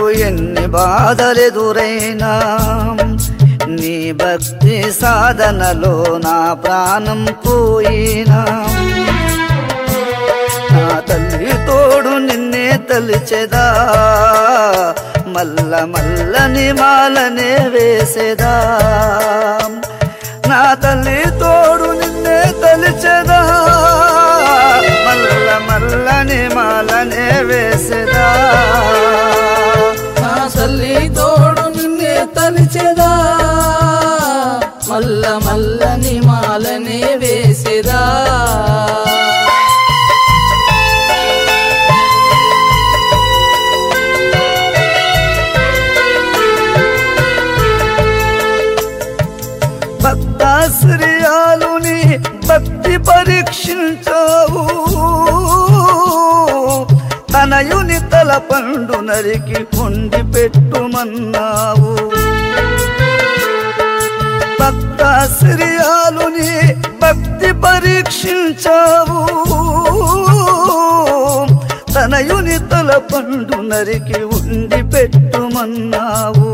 ఎన్ని బాధలెదురైనా నీ భక్తి సాధనలో నా ప్రాణం పోయినా నా తల్లి తోడు నిన్నే తలిచెదా మల్ల మల్లని మాలనే వేసేదా నా తల్లి తోడు నిన్నే తలిచెదా మల్ల మల్లని మాలనే వేసేదా నా తల్లి తోడు నిన్నే తలిచెదా మల్ల మల్లని మాలనే వేసేదా భక్తాశ్రయాలుని భక్తి పరీక్షించావు తనయుని తల పండు నరికి కొండి పెట్టుమన్నావు భక్తాశ్రయాలుని భక్తి పరీక్షించావు తనయుని తల పండు నరికి ఉండి పెట్టుమన్నావు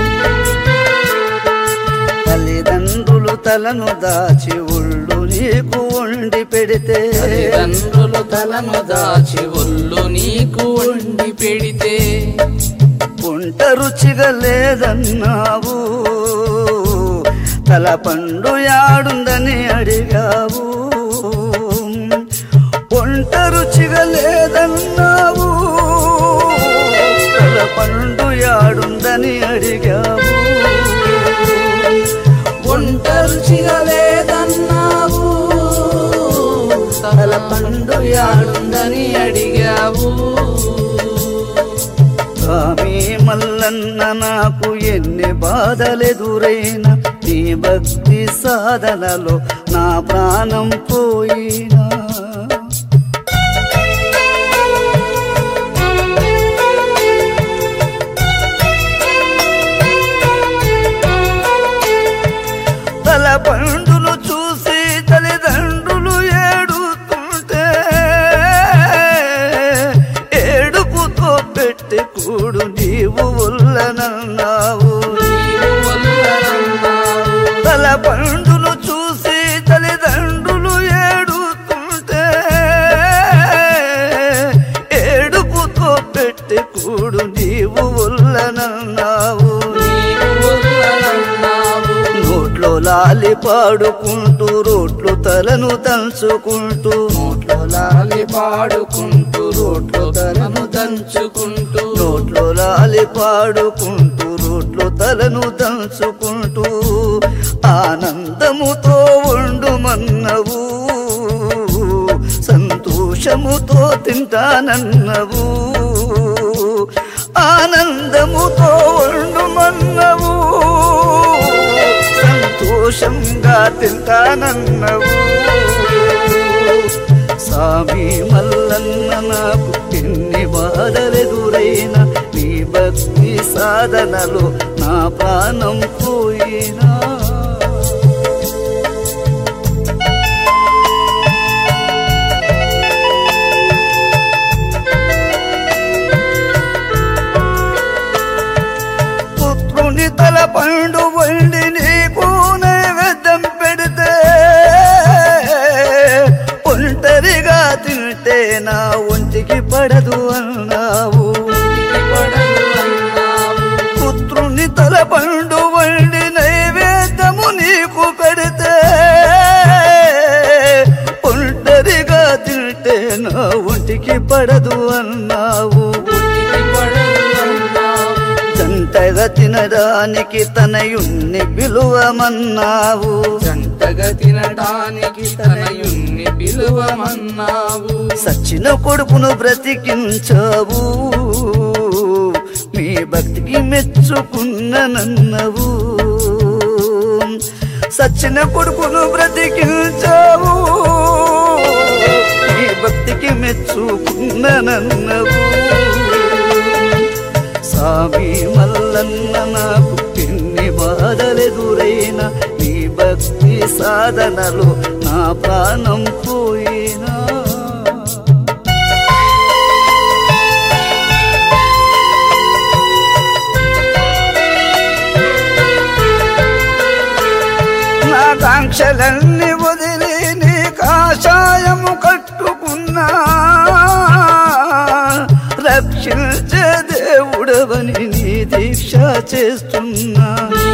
తల్లిదండ్రులు తలను దాచి ఒళ్ళు నీకు వండి పెడితే తల్లిదండ్రులు తలను దాచి ఒళ్ళు నీకు వండి పెడితే వంట రుచిగా లేదన్నావు తల పండు యాడుందని అడిగావు వంట రుచిగా లేదన్నావు తల పండు యాడుందని అడిగావు వంట రుచిగా లేదన్నావు తల పండు యాడుందని అడిగావు స్వామి మల్లన్న నాకు ఎన్ని బాధలెదురైనా నీ భక్తి సాధనలో నా ప్రాణం పోయినా తల పండును చూసి తల్లిదండ్రులు ఏడుతుంటే ఏడుపుతో పెట్టి కూడు నీవు ఉల్లనన్నావు తల పండును చూసి తల్లిదండ్రులు ఏడుతుంటే ఏడుపుతో పెట్టి కూడు నీవు ఉల్లనన్నావు నోట్లో లాలి పాడుకుంటూ రోట్లు తలను దంచుకుంటూ నోట్లో లాలి పాడుకుంటూ రోట్లో తలను దంచుకుంటూ నోట్లో లాలి పాడుకుంటూ రోట్లు తలను దంచుకుంటూ ఆనందముతో వండుమన్నవు సంతోషముతో తింటానన్నవు ఆనందముతో వండుమన్నవు సంతోషంగా తింటానన్నవు స్వామి మల్లన్న నాకు ఎన్ని బాధలెదురైనా నీ భక్తి సాధనలో నా ప్రాణం పోయినా పుత్రుని తల పండు వండి నీకు నైవేద్యం పెడితే ఒంటరిగా తింటే నా ఒంటికి పడదు అన్నావు పుత్రుని తల పండు వండి నైవేద్యము నీకు పెడితే ఒంటరిగా తింటే నా ఒంటికి పడదు అన్నావు జంటగా తినడానికి తనయుణ్ణి పిలువమన్నావు జంటగా తినడానికి తనయుణ్ణి పిలువమన్నావు సచ్చిన కొడుకును బ్రతికించావు మీ భక్తికి మెచ్చుకున్ననన్నవు సచ్చిన కొడుకును బ్రతికించావు మీ భక్తికి మెచ్చుకున్ననన్నవు స్వామి మల్లన్న నాకు ఎన్ని బాధలెదురైనా నీ భక్తి సాధనలో నా ప్రాణం పోయినా కాంక్షలన్నీ వదిలి నీ కాషాయము కట్టుకున్నా రక్షించే దేవుడవని నీ దీక్ష చేస్తున్నా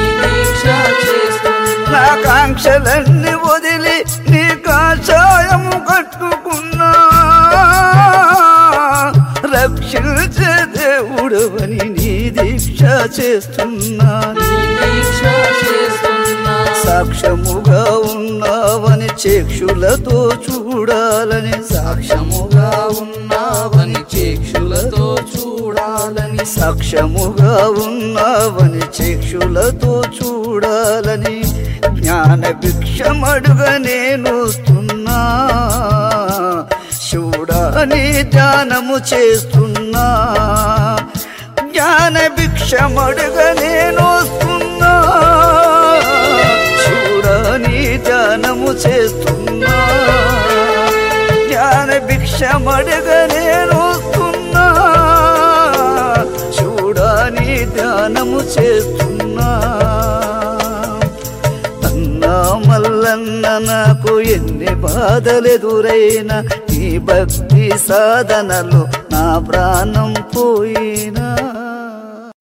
నా కాంక్షలన్నీ వదిలి నీ కాషాయము కట్టుకున్నా రక్షించే దేవుడవని నీ దీక్ష చేస్తున్నా సాక్ష్యముగా ఉన్నావని చేక్షులతో చూడాలని సాక్ష్యముగా ఉన్నావని చేక్షులతో చూడాలని సాక్ష్యముగా ఉన్నావని చేక్షులతో చూడాలని జ్ఞాన భిక్షమడుగ నేనొస్తున్నా శివుడాని ధ్యానము చేస్తున్నా జ్ఞాన భిక్షమడుగ నేనొస్తున్నా శివుడాని ధ్యానము చేస్తున్నా జ్ఞాన భిక్షమడుగ నేనొస్తున్నా శివుడాని ధ్యానము చేస్తున్నా అన్నా మల్లన్న నాకు ఎన్ని బాధలెదురైనా నీ భక్తి సాధనలో నా ప్రాణం పోయినా